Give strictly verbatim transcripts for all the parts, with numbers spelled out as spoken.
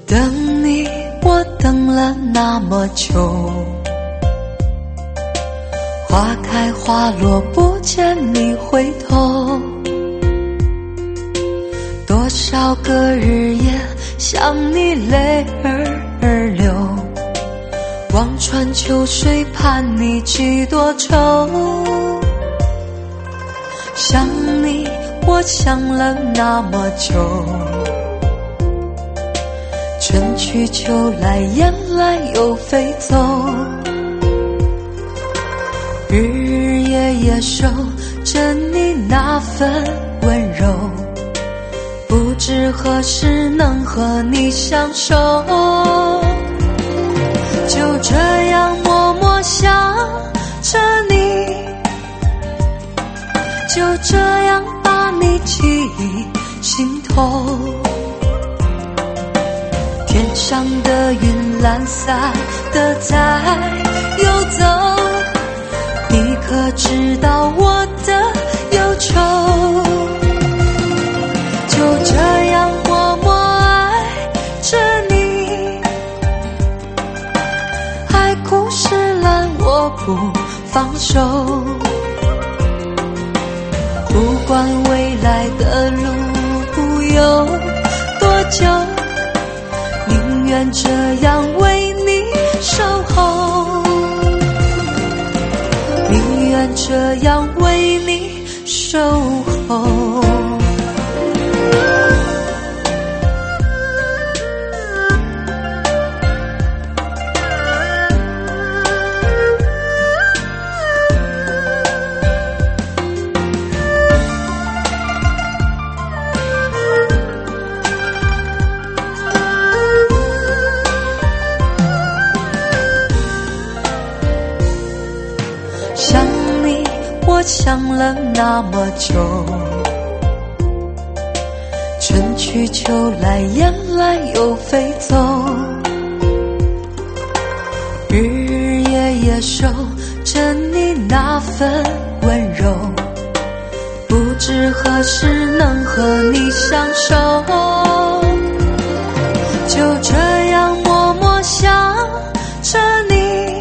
等你，我等了那么久，花开花落不见你回头，多少个日夜想你泪儿流，望穿秋水盼你几多愁。想你我想了那么久，春去秋来雁来又飞走，日日夜夜守着你那份温柔，不知何时能和你相守。就这样默默想着你，就这样把你记忆心头，天上的云懒散的在游走，你可知道我的忧愁。就这样默默爱着你，海枯石烂我不放手，不管未来的路有多久，宁愿这样为你守候，宁愿这样为你守候。想你我想了那么久，春去秋来雁来又飞走，日日夜夜守着你那份温柔，不知何时能和你相守。就这样默默想着你，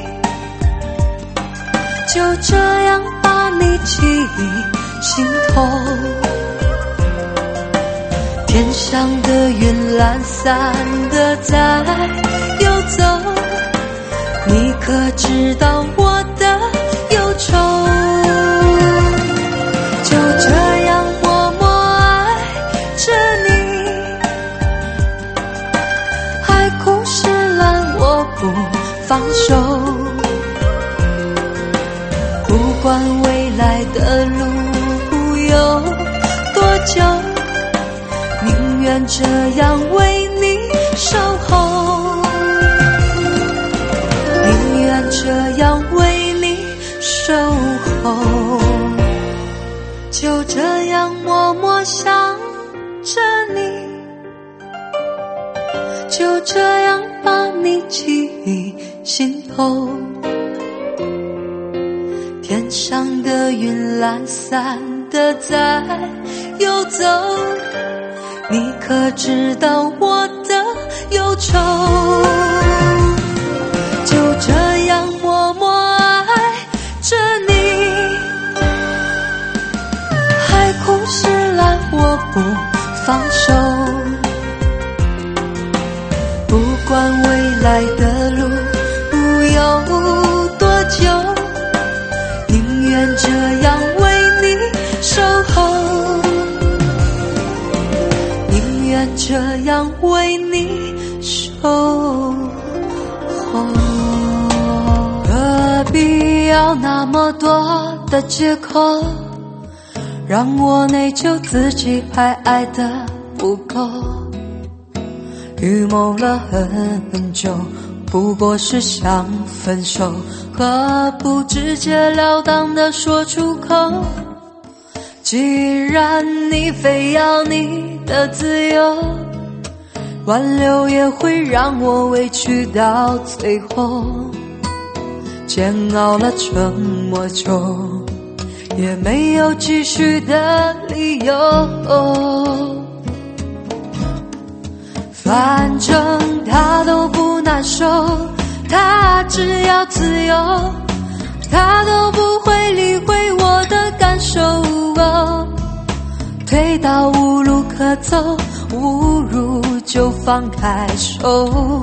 就这样把你记忆心头，天上的云懒散的在游走，你可知道我的忧愁。就这样默默爱着你，海枯石烂我不放手，不管未来的路有多久，宁愿这样为你守候，宁愿这样为你守候。就这样默默想着你，就这样把你记忆心头，天上的云懒散的在游走，你可知道我的忧愁。就这样默默爱着你，海枯石烂我不放手，不管未来的路有多久，宁愿这样为你守候，宁愿这样为你守候。何必要那么多的借口，让我内疚自己还爱得不够？预谋了很久，不过是想分手，何不直截了当地说出口？既然你非要你的自由，挽留也会让我委屈到最后，煎熬了这么久，也没有继续的理由。反正受，他只要自由，他都不会理会我的感受。哦，退到无路可走，无如就放开手。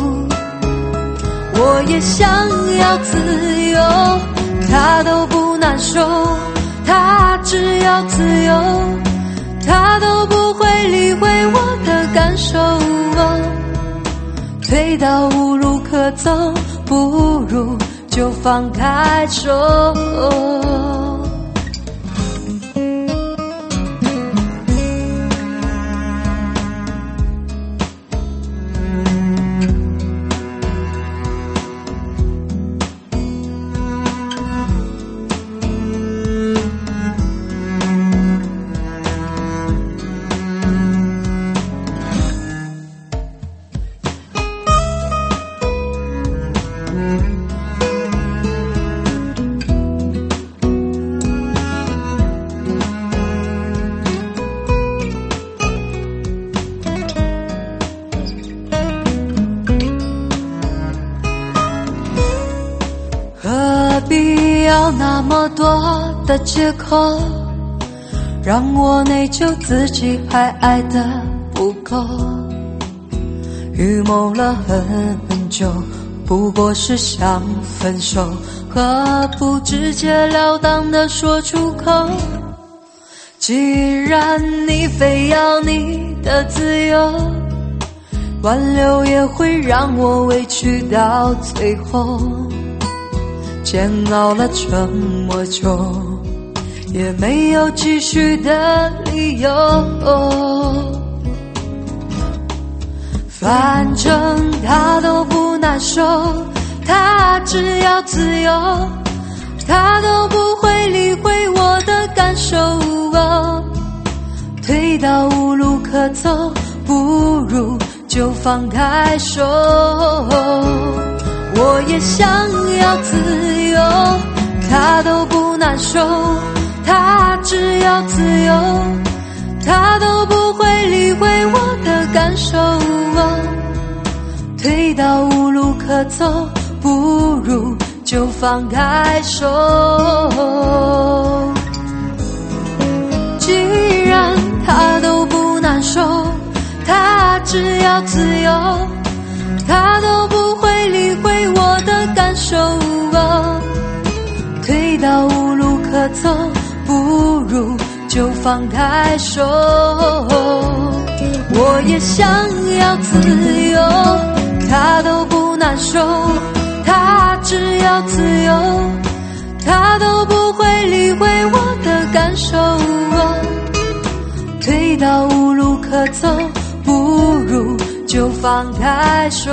我也想要自由，他都不难受，他只要自由，他都不会理会我的感受。哦，退到无路可走，不如就放开手。何必要那么多的借口，让我内疚自己还爱得不够。预谋了很久，不过是想分手，何不直截了当地说出口？既然你非要你的自由，挽留也会让我委屈到最后。煎熬了这么久，也没有继续的理由。反正他都不难受，他只要自由，他都不会理会我的感受。退到无路可走，不如就放开手。我也想要自由，他都不难受，他只要自由，他都不会理会我的感受。退到无路可走，不如就放开手。既然他都不难受，他只要自由，他都不会理会我的感受。退到无路可走，不如就放开手。我也想要自由，他都不难受，他只要自由，他都不会理会我的感受。退到无路可走，不如就放开手。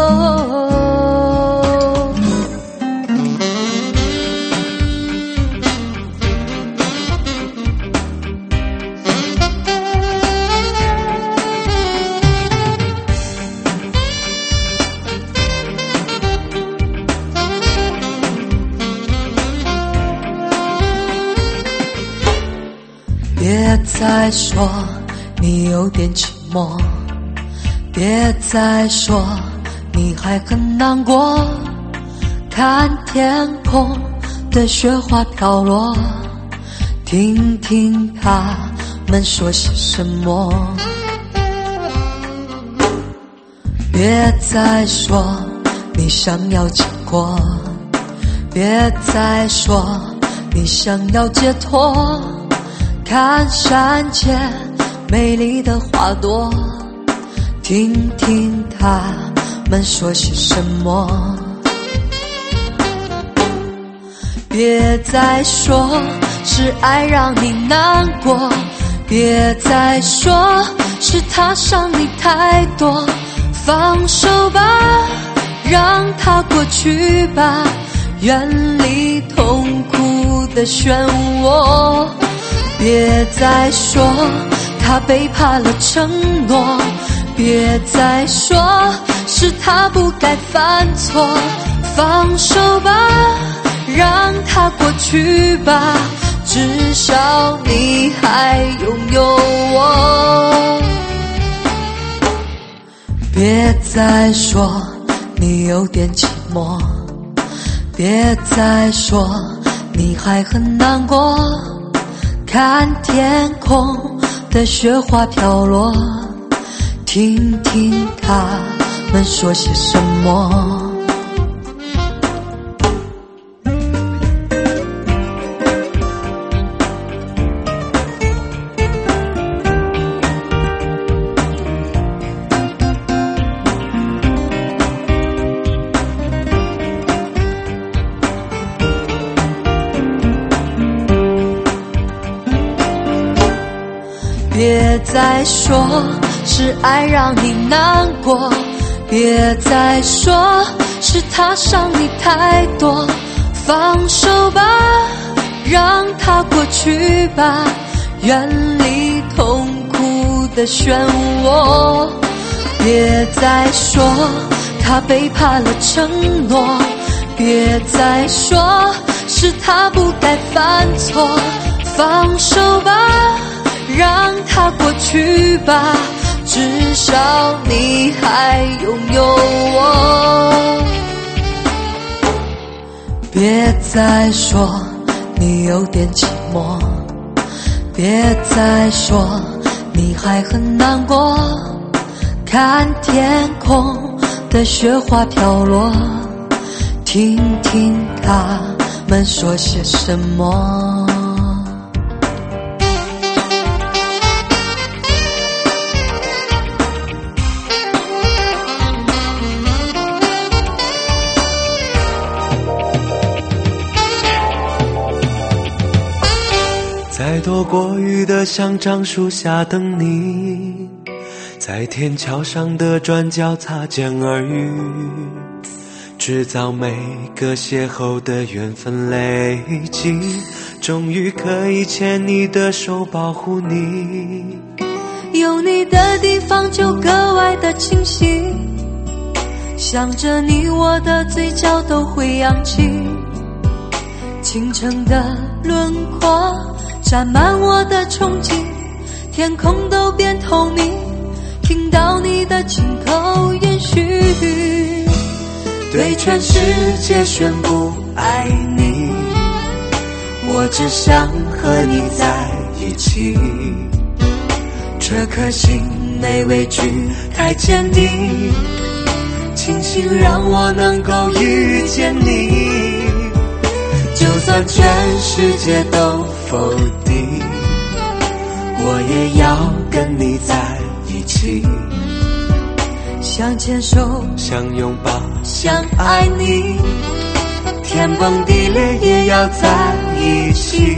别再说你有点寂寞，别再说你还很难过，看天空的雪花飘落，听听他们说些什么。别再说你想要结果，别再说你想要解脱，看山间美丽的花朵，听听他们说些什么。别再说是爱让你难过，别再说是他伤你太多，放手吧，让它过去吧，远离痛苦的漩涡。别再说他背叛了承诺，别再说是他不该犯错，放手吧，让它过去吧，至少你还拥有我。别再说你有点寂寞，别再说你还很难过。看天空的雪花飘落，听听他们说些什么。别再说是爱让你难过，别再说是他伤你太多，放手吧，让它过去吧，远离痛苦的漩涡。别再说他背叛了承诺，别再说是他不该犯错，放手吧，让它过去吧，至少你还拥有我。别再说你有点寂寞，别再说你还很难过。看天空的雪花飘落，听听他们说些什么。 在躲过雨的香樟树下等你，在天桥上的转角擦肩而遇，制造每个邂逅的缘分累积，终于可以牵你的手保护你。 有你的地方就格外的清晰，想着你我的嘴角都会扬起，清晨的轮廓沾满我的憧憬，天空都变透明，听到你的亲口允许，对全世界宣布爱你，我只想和你在一起，这颗心没畏惧太坚定，庆幸让我能够遇见你，就算全世界都否定，我也要跟你在一起，想牵手， 想拥抱， 想爱你，天崩地裂也要在一起。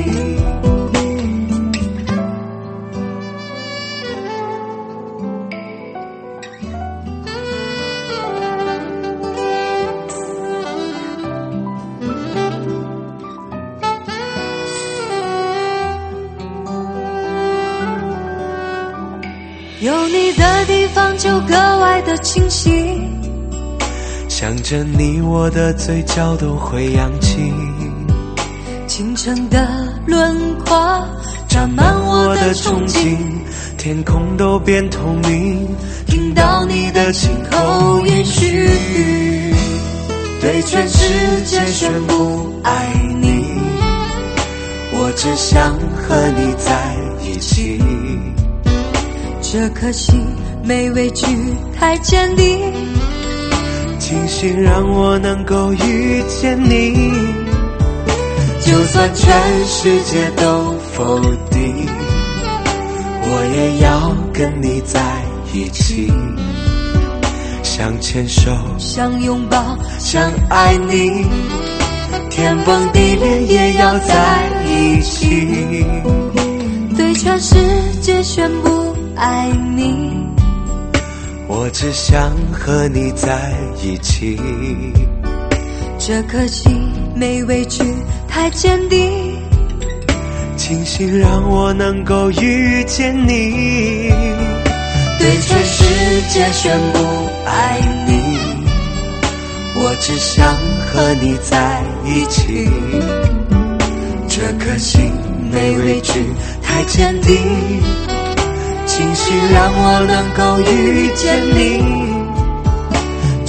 有你的地方就格外的清晰， 想着你我的嘴角都会扬起， 清晨的轮廓沾满我的憧憬， 天空都变透明， 听到你的亲口允许，对全世界宣布爱你，我只想和你在一起，这颗心没畏惧太坚定， 庆幸让我能够遇见你， 就算全世界都否定， 我也要跟你在一起，想牵手， 想拥抱， 想爱你， 天崩地裂也要在一起，对全世界宣布爱你， 我只想和你在一起， 这颗心没畏惧太坚定， 庆幸让我能够遇见你， 对全世界宣布爱你， 我只想和你在一起，这颗心没畏惧太坚定，庆幸让我能够遇见你，就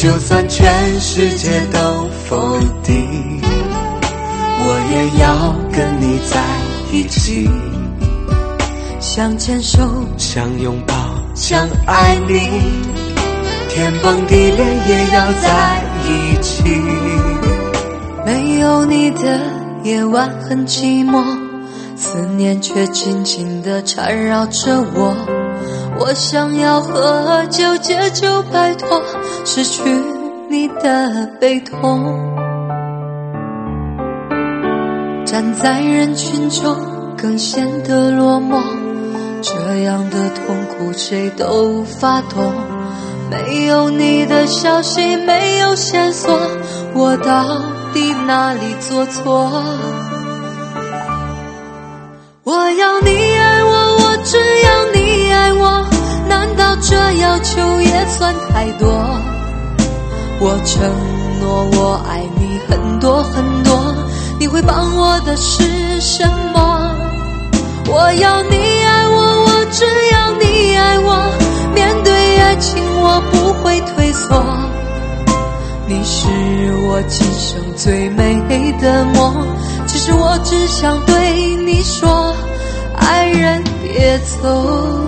就算全世界都否定，我也要跟你在一起， 想牵手， 想拥抱，想爱你，天崩地裂也要在一起。 没有你的夜晚很寂寞，思念却紧紧地缠绕着我。我想要喝酒解救摆脱失去你的悲痛，站在人群中更显得落寞，这样的痛苦谁都无法懂。没有你的消息，没有线索，我到底哪里做错？我要你爱我，我只要你爱我，难道这要求也算太多？我承诺我爱你很多很多，你会帮我的是什么？我要你爱我，我只要你爱我，面对爱情我不会退缩。你是我今生最美的梦，其实我只想对你说，爱人别走。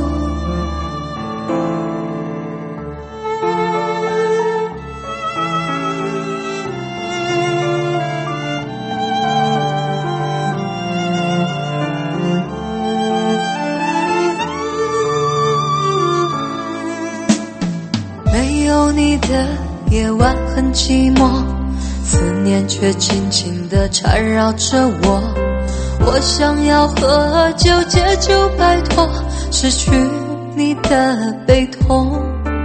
没有你的夜晚很寂寞，思念却紧紧地缠绕着我。我想要喝酒解救摆脱失去你的悲痛，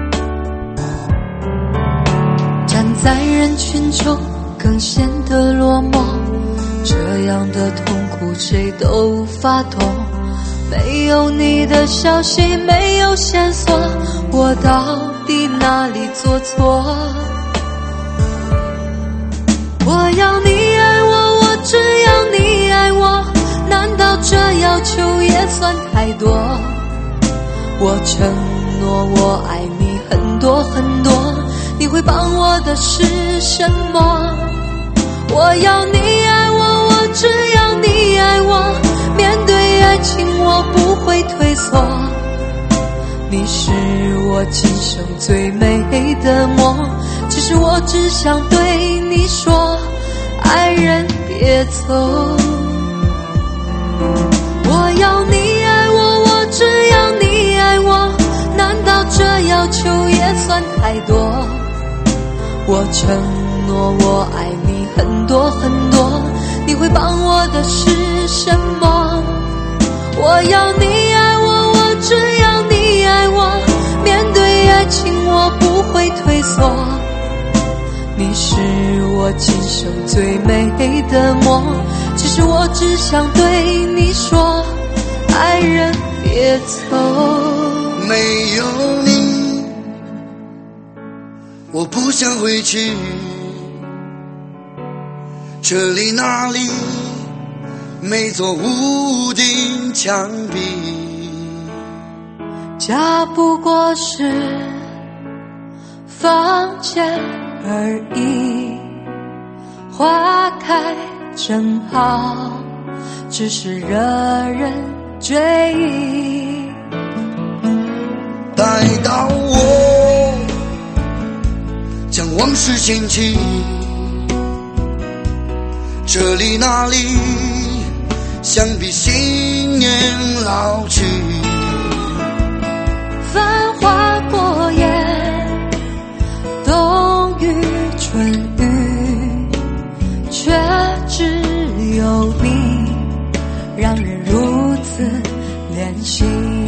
站在人群中更显得落寞，这样的痛苦谁都无法懂。没有你的消息，没有线索，我到底哪里做错？我要你爱我，我只要你爱我，难道这要求也算太多？我承诺我爱你很多很多，你会帮我的是什么？我要你爱我，我只要你爱我，面对爱情我不会退缩。你是我今生最美的梦，其实我只想对你说，爱人别走。我要你爱我，我只要你爱我，难道这要求也算太多？我承诺我爱你很多很多，你会帮我的是什么？我要你爱我，我只要你爱我，面对爱情我不会退缩。你是我今生最美的梦，其实我只想对你说，爱人别走。 没有你，我不想回去，这里那里每座屋顶墙壁， 家不过是房间而已，花开正好，只是惹人追忆。 待到我将往事掀起，这里那里想必新年老去。 繁华过眼，冬雨春雨，却只有你让人如此怜惜。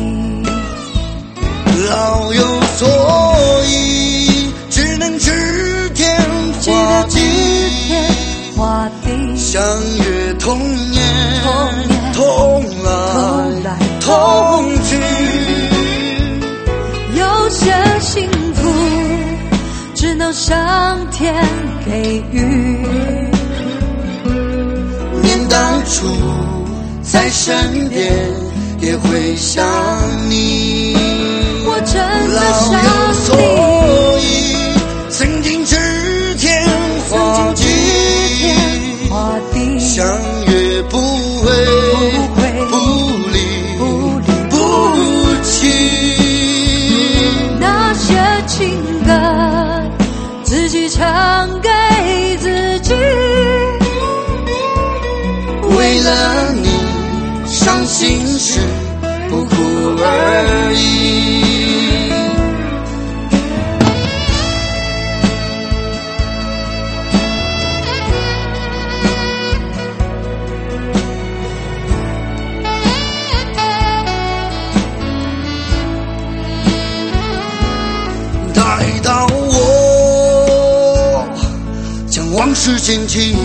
老有所以，只能指天画地， 画地相约童年， 童年同来同来同去。 有些幸福只能上天给予， 念当初在身边也会想你。 我真的老有想所你， 以，曾经己唱给自己， 为了你伤心时不哭而已。待到我将往事捡起，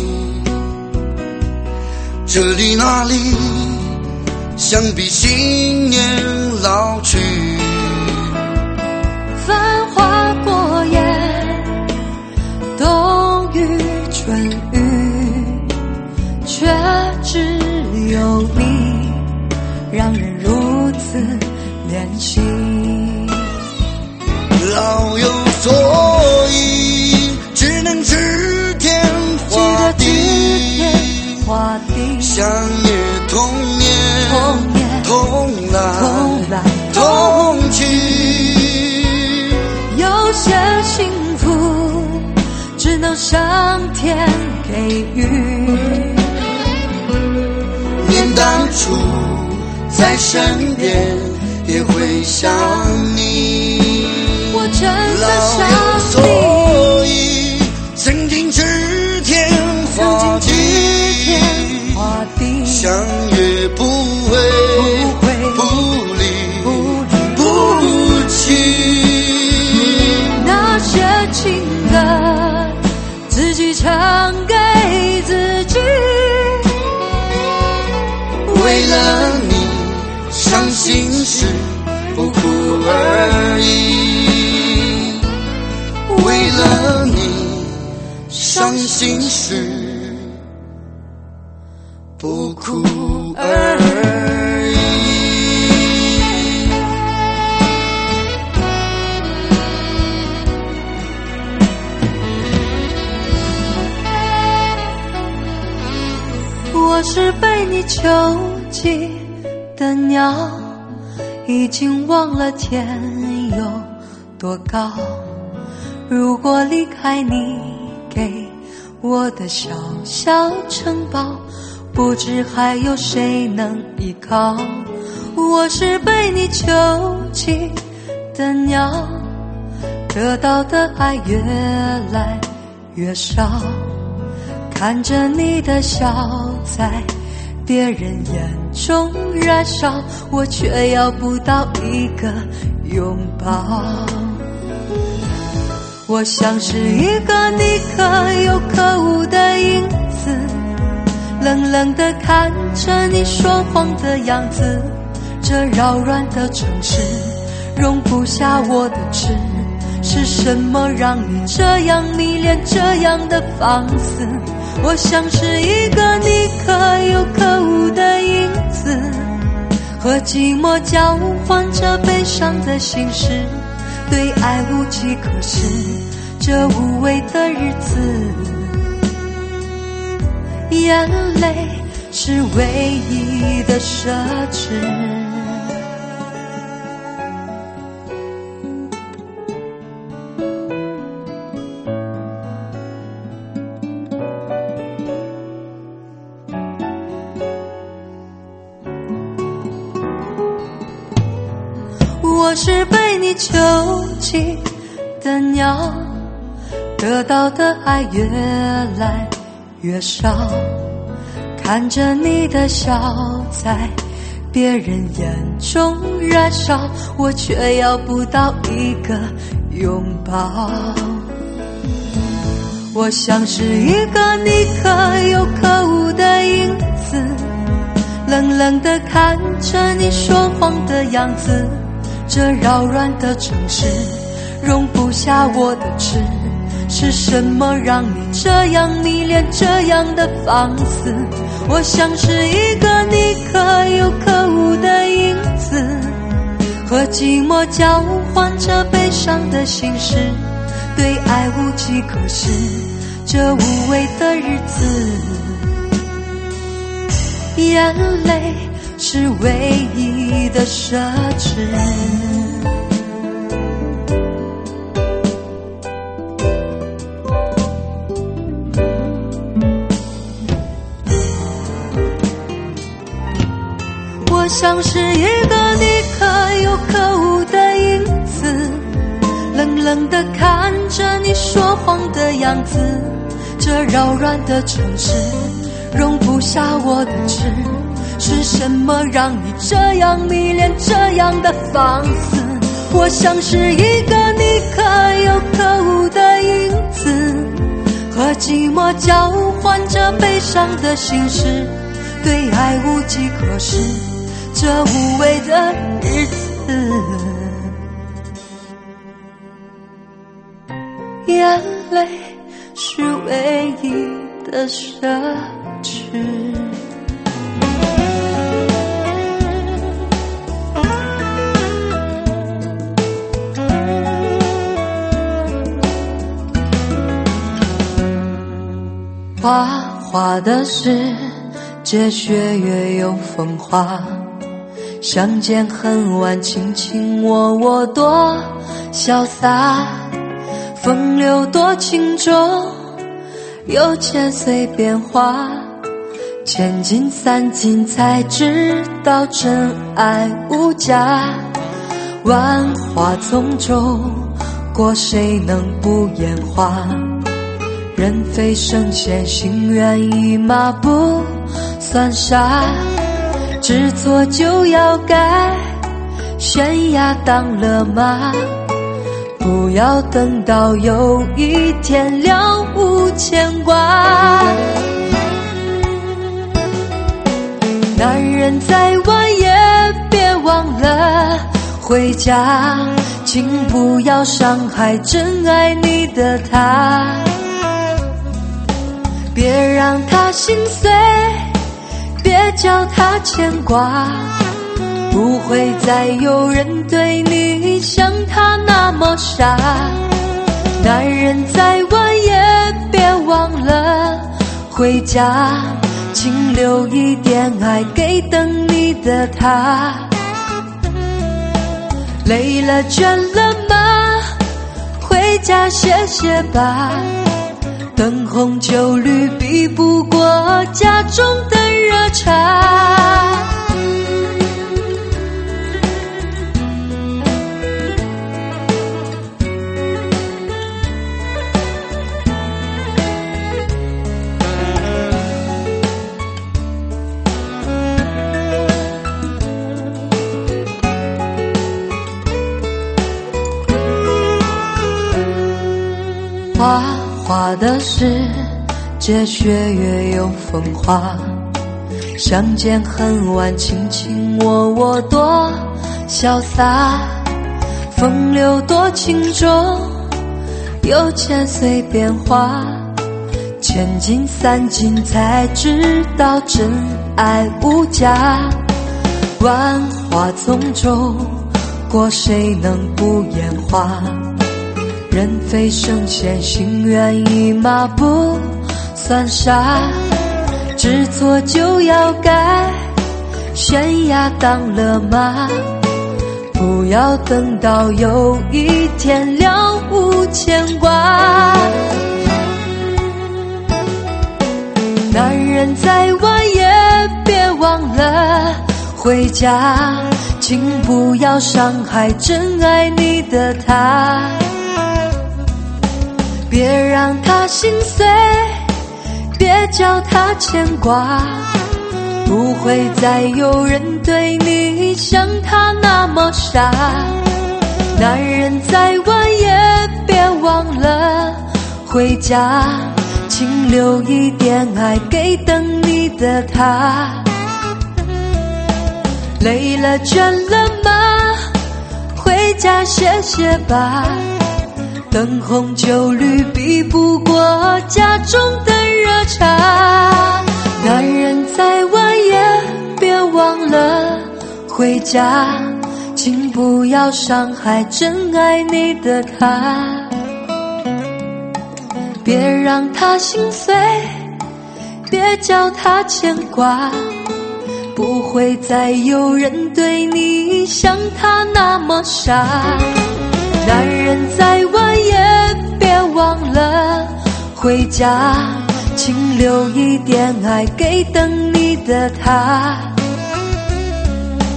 这里那里想必新年老去， 繁华过眼，冬雨春雨，却只有你让人如此怜惜。 老有所以，只能指天画地， 画地相约同年， 同年同来同来同去。 有些幸福只能上天给予， 念当初在身边也会想你， 我真的老有想所以，曾经指天画地， 画地相约不会不离不弃。 那些情歌自己唱给自己， 为了你伤心时不哭而已，为了你伤心时不哭而已。 我是被你囚禁的鸟，已经忘了天有多高。如果离开你给我的小小城堡，不知还有谁能依靠。我是被你囚禁的鸟，得到的爱越来越少，看着你的笑在别人眼中燃烧，我却要不到一个拥抱。我像是一个你可有可无的影子，冷冷地看着你说谎的样子。这扰乱的城市容不下我的痴，是什么让你这样迷恋，这样的放肆？我像是一个你可有可无的影子，和寂寞交换着悲伤的心事，对爱无计可施，这无味的日子，眼泪是唯一的奢侈。我是被你囚禁的鸟，得到的爱越来越少，看着你的笑在别人眼中燃烧，我却要不到一个拥抱。我像是一个你可有可无的影子，冷冷地看着你说谎的样子。这扰乱的城市容不下我的痴，是什么让你这样迷恋，这样的放肆？我像是一个你可有可无的影子，和寂寞交换着悲伤的心事，对爱无计可施，这无味的日子，眼泪是唯一的奢侈。 像是一个你可有可无的影子，冷冷地看着你说谎的样子。这扰乱的城市容不下我的痴，是什么让你这样迷恋，这样的放肆？我像是一个你可有可无的影子，和寂寞交换着悲伤的心事，对爱无计可施，这无味的日子。眼泪是唯一的奢侈。花花的世界，雪月有风华，相见恨晚，卿卿我我多潇洒，风流多情重，有千岁变化，千金散尽才知道真爱无价。万花丛中过，谁能不眼花？人非圣贤，心猿意马不算傻，知错就要改，悬崖当了马，不要等到有一天了无牵挂。男人再晚也别忘了回家，请不要伤害真爱你的他，别让他心碎，别叫他牵挂，不会再有人对你像他那么傻。男人再晚也别忘了回家，请留一点爱给等你的他。累了倦了吗？回家歇歇吧，灯红酒绿比不过家中的热茶。花花的世界，雪月有风华，相见恨晚，卿卿我我多潇洒，风流多情重，有千岁变化，千金散尽才知道真爱无价。万花丛中过，谁能不眼花？人非圣贤，心猿意马不算傻，知错就要改，悬崖当了马，不要等到有一天了无牵挂。男人再晚也别忘了回家，请不要伤害真爱你的他，别让他心碎，别叫他牵挂，不会再有人对你像他那么傻。男人再晚也别忘了回家，请留一点爱给等你的他。累了倦了吗？回家歇歇吧，灯红酒绿比不过家中的热茶。男人再晚也别忘了回家，请不要伤害真爱你的他，别让他心碎，别叫他牵挂，不会再有人对你像他那么傻。男人再晚也别忘了回家，请留一点爱给等你的他，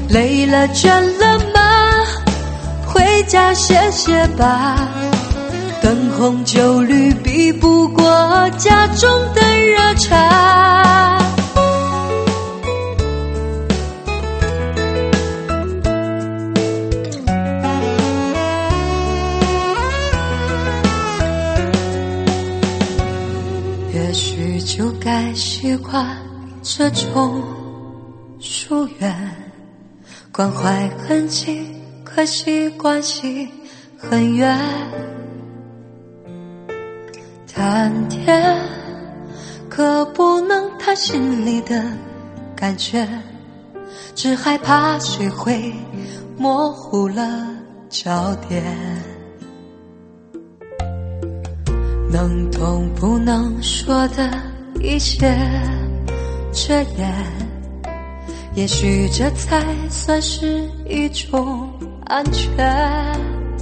累了倦了吗？回家歇歇吧。灯红酒绿比不过家中的热茶。也许就该习惯这种疏远，关怀很近，可惜关系很远。谈天可不能谈心里的感觉，只害怕谁会模糊了焦点。能懂不能说的一些遮掩，也许这才算是一种安全。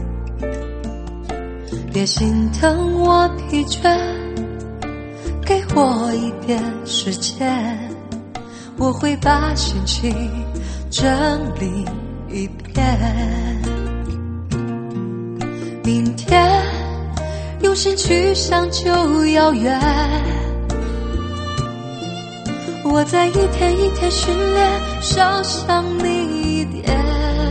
别心疼我疲倦，给我一点时间，我会把心情整理一遍。明天用心去想就遥远，我在一天一天训练，少想你一点。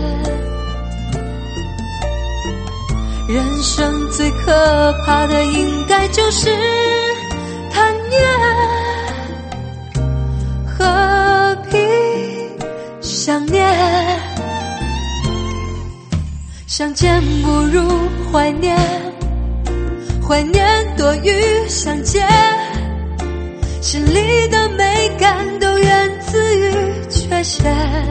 人生最可怕的应该就是贪念，何必想念？相见不如怀念，怀念多于相见，心里的美感都源自于缺陷。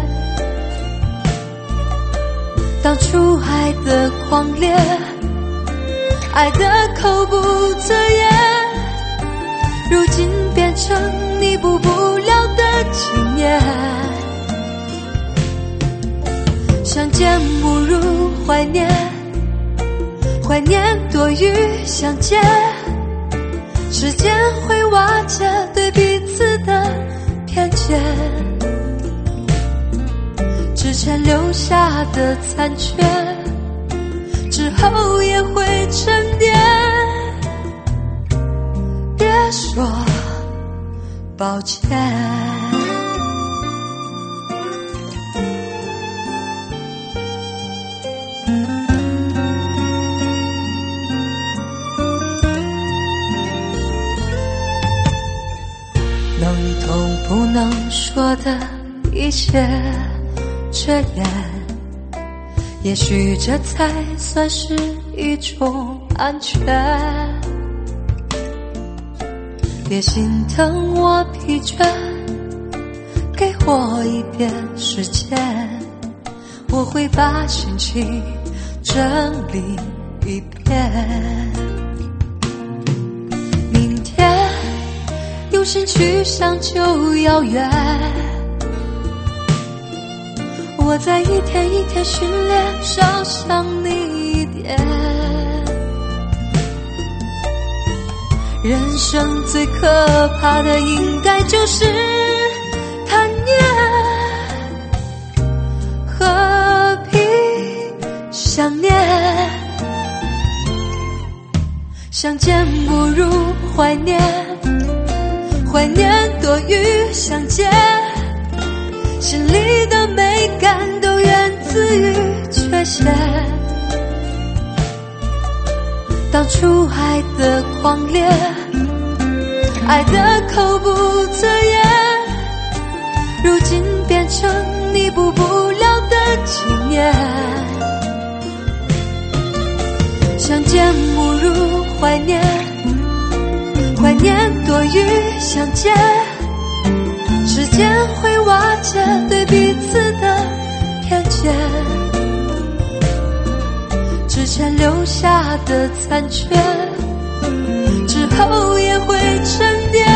当初爱的狂烈，爱的口不择言，如今变成弥补不了的经验。相见不如怀念，怀念多于相见，时间会瓦解对彼此的偏见，之前留下的残缺，之后也会沉淀。别说抱歉。能懂不能说的一些遮掩，也许这才算是一种安全。别心疼我疲倦，给我一点时间，我会把心情整理一遍。明天用心去想就遥远，我在一天一天训练，少想你一点。人生最可怕的应该就是贪念，何必想念？相见不如怀念，怀念多于相见，心里的美感都源自于缺陷。当初爱的狂烈，爱的口不择言，如今变成弥补不了的经验。相见不如怀念，怀念多于相见，时间会瓦解对彼此的偏见，之前留下的残缺，之后也会沉淀。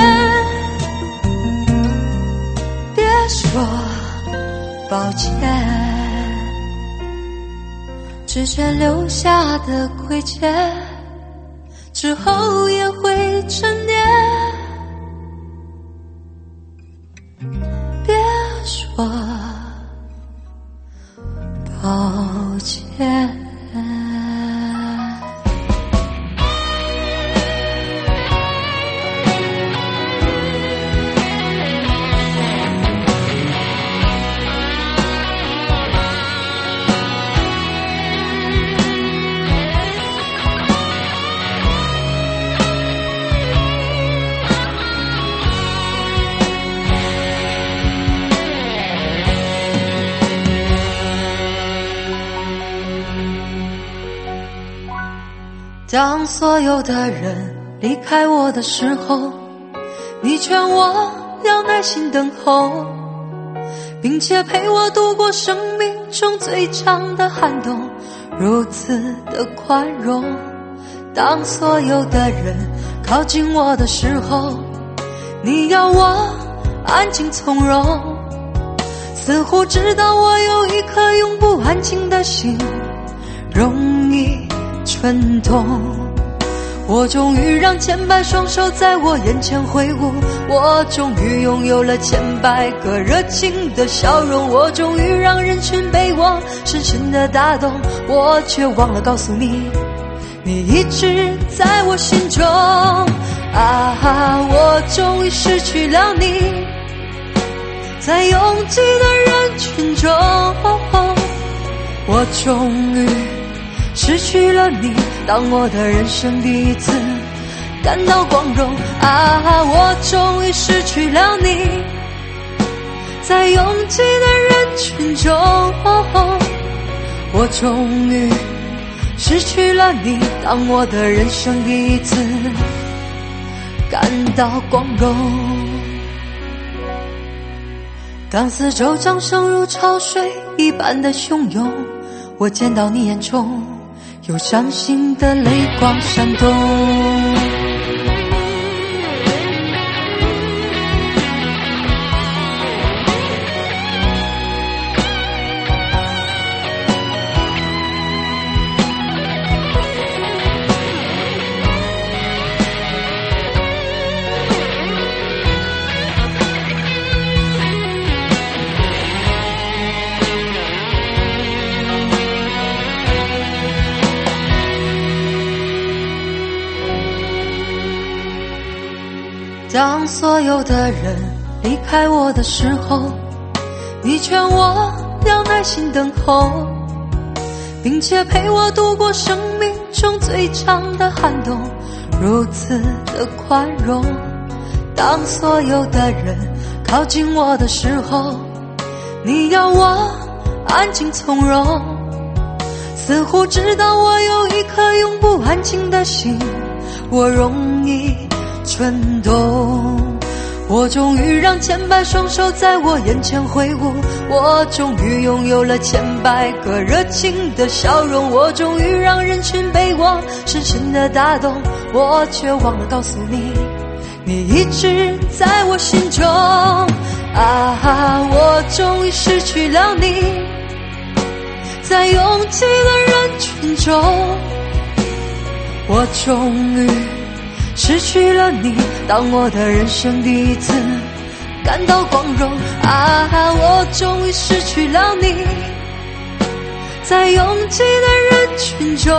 别说抱歉，之前留下的亏欠，之后也会沉淀。别说当所有的人离开我的时候，你劝我要耐心等候，并且陪我度过生命中最长的寒冬，如此的宽容。当所有的人靠近我的时候，你要我安静从容，似乎知道我有一颗永不安静的心，容易蠢动。我终于让千百双手在我眼前挥舞，我终于拥有了千百个热情的笑容，我终于让人群被我深深的打动，我却忘了告诉你，你一直在我心中。啊，我终于失去了你，在拥挤的人群中，我终于失去了你，当我的人生第一次感到光荣。啊，我终于失去了你，在拥挤的人群中，我终于失去了你，当我的人生第一次感到光荣。当四周掌声如潮水一般的汹涌，我见到你眼中有伤心的泪光闪动。当所有的人离开我的时候，你劝我要耐心等候，并且陪我度过生命中最长的寒冬，如此的宽容。当所有的人靠近我的时候，你要我安静从容，似乎知道我有一颗永不安静的心，我容易蠢动。我终于让千百双手在我眼前挥舞，我终于拥有了千百个热情的笑容，我终于让人群被我深深的打动，我却忘了告诉你，你一直在我心中。啊，我终于失去了你，在拥挤的人群中，我终于失去了你，当我的人生第一次感到光荣。啊，我终于失去了你，在拥挤的人群中，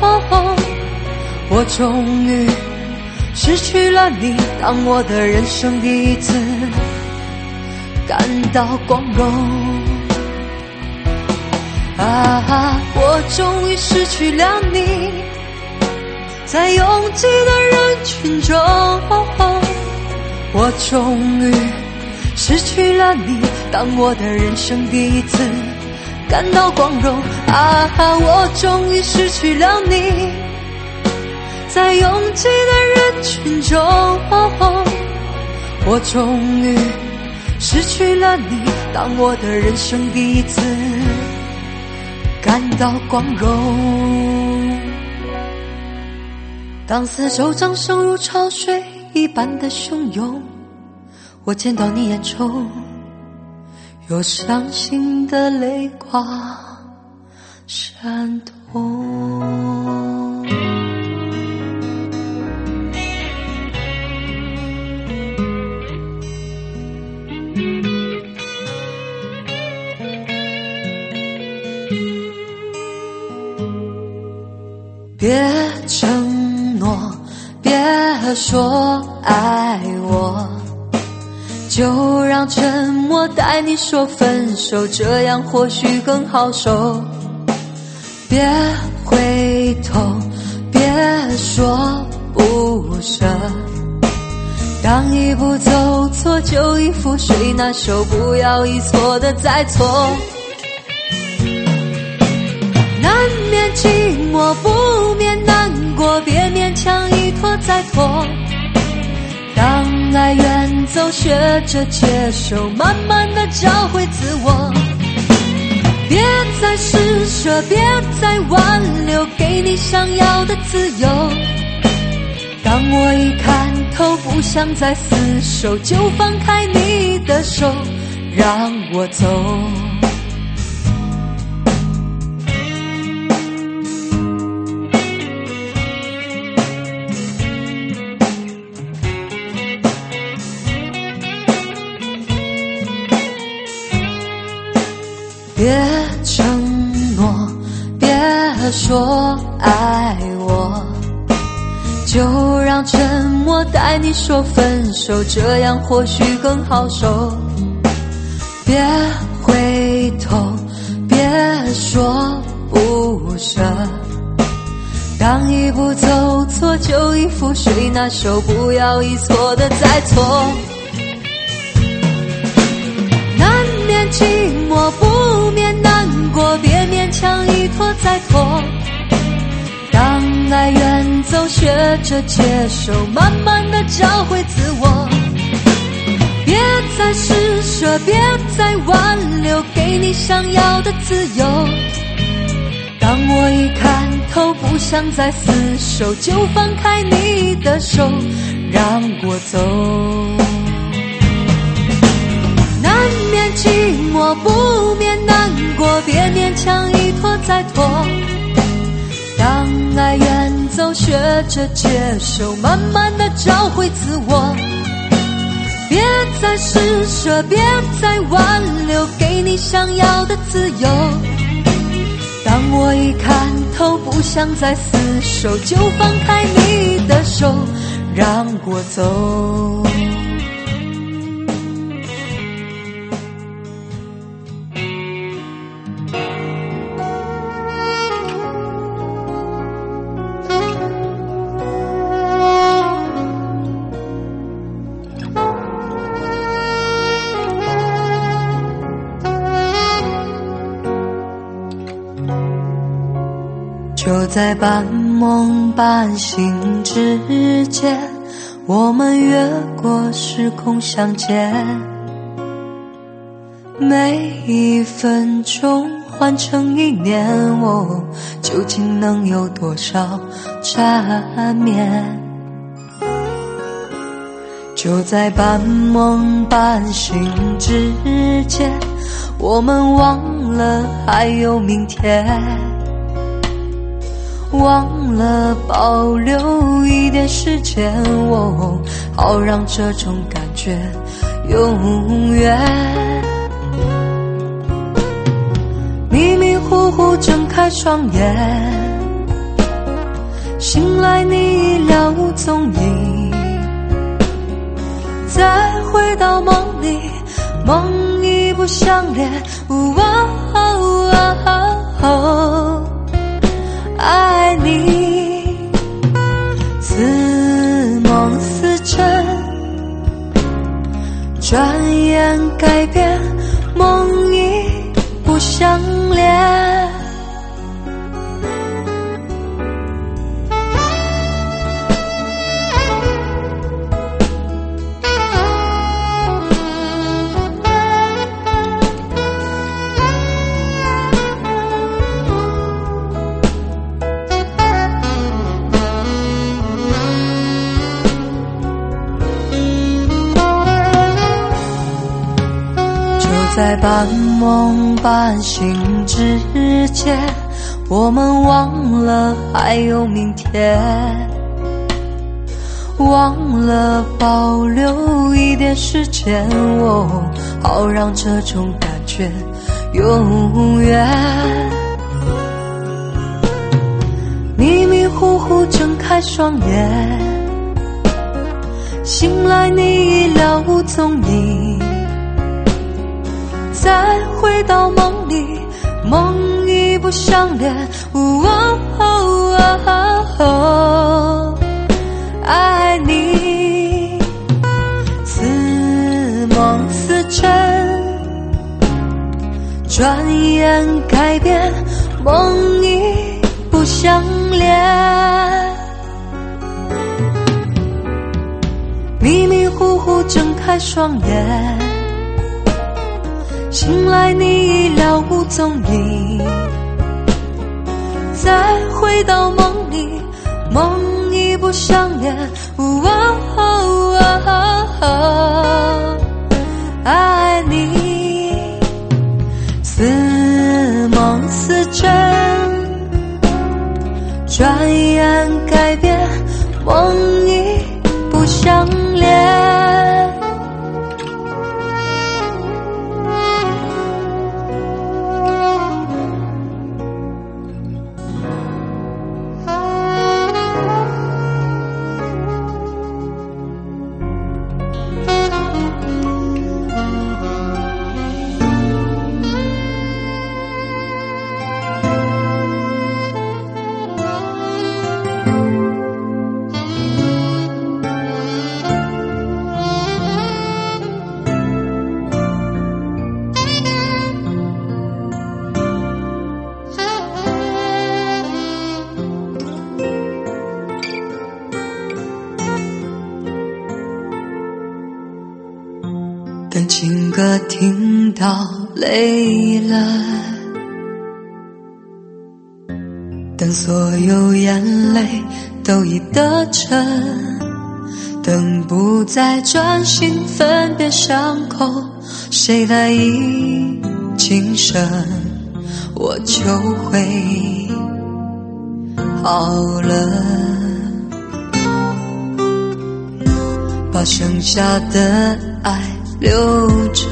我终于失去了你，当我的人生第一次感到光荣。啊，我终于失去了你，在拥挤的人群中，我终于失去了你，当我的人生第一次感到光荣。啊，我终于失去了你，在拥挤的人群中，我终于失去了你，当我的人生第一次感到光荣。当四周掌声如潮水一般的汹涌，我见到你眼中有伤心的泪光闪动。别承诺，别说爱我，就让沉默带你说分手，这样或许更好受。别回头，别说不舍，当一步走错就一覆水，那手不要一错的再错。难免寂寞，不免难过， 过，别勉强一拖再拖。当爱远走，学着接受，慢慢地找回自我。别再施舍，别再挽留，给你想要的自由。当我一看透，不想再厮守，就放开你的手，让我走。别承诺，别说爱我，就让沉默带你说分手，这样或许更好受。别回头，别说不舍，当一步走错就一覆水，那手不要一错的再错。难免寂寞，不免难过，别勉强一拖再拖。当爱远走，学着接受，慢慢地找回自我。别再施舍，别再挽留，给你想要的自由。当我一看透，不想再厮守，就放开你的手，让我走。难免寂寞，不免难过，别勉强一拖再拖。当爱远走，学着接受，慢慢地找回自我。别再施舍，别再挽留，给你想要的自由。当我一看透，不想再厮守，就放开你的手，让我走。就在半梦半醒之间，我们越过时空相见。每一分钟换成一年，哦，究竟能有多少缠绵？就在半梦半醒之间，我们忘了还有明天，忘了保留一点时间，哦，好让这种感觉永远。迷迷糊糊睁开双眼，醒来你已了无踪影，再回到梦里，梦已不相连。哦哦哦哦，爱你，似梦似真，转眼改变，梦已不相连。在半梦半醒之间，我们忘了还有明天，忘了保留一点时间，哦，好让这种感觉永远。迷迷糊糊睁开双眼，醒来你已了无踪影，再回到梦里，梦已不相连。哦哦哦哦，爱你，似梦似真，转眼改变，梦已不相连。 不睁开双眼，醒来你已了无踪影，再回到梦里，梦已不相连。哦哦哦哦，爱你似梦似真，转眼改变，梦已不相连。 等情歌听到累了，等所有眼泪都已得逞，等不再专心分辨伤口，谁来以今生，我就会好了。把剩下的爱留着，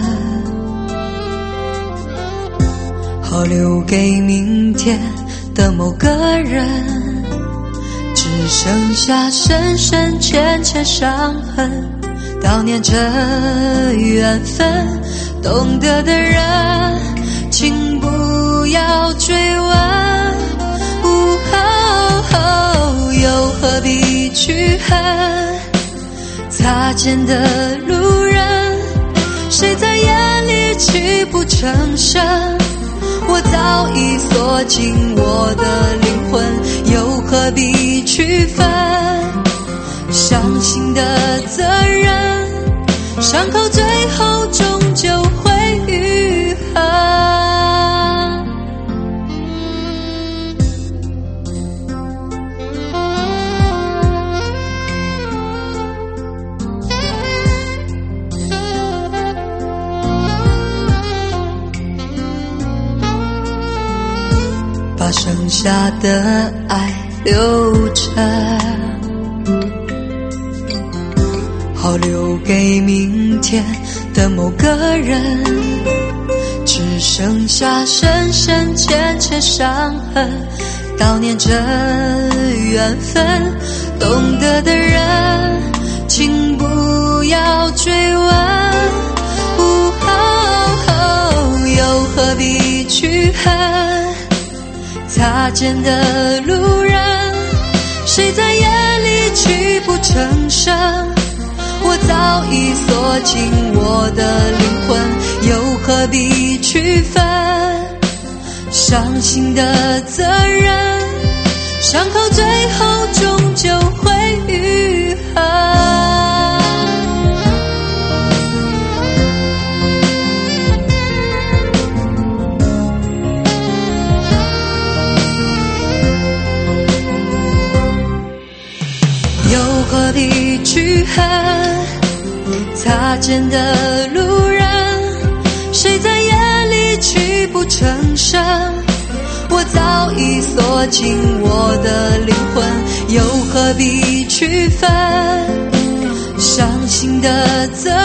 好留给明天的某个人，只剩下深深浅浅伤痕，悼念着缘分，懂得的人请不要追问，哦哦哦，又何必去恨擦肩的路人，谁在眼里泣不成声，我早已锁进我的灵魂，又何必区分伤心的责任，伤口最后终究会愈合。把剩下的爱留着，好留给明天的某个人，只剩下深深浅浅伤痕，悼念着缘分，懂得的人请不要追问，哦哦哦，又何必去恨擦肩的路人，谁在眼里泣不成声，我早已锁进我的灵魂，又何必区分伤心的责任，伤口最后终究会愈合。何必去恨擦肩的路人，谁在眼里泣不成声，我早已锁进我的灵魂，又何必区分伤心的责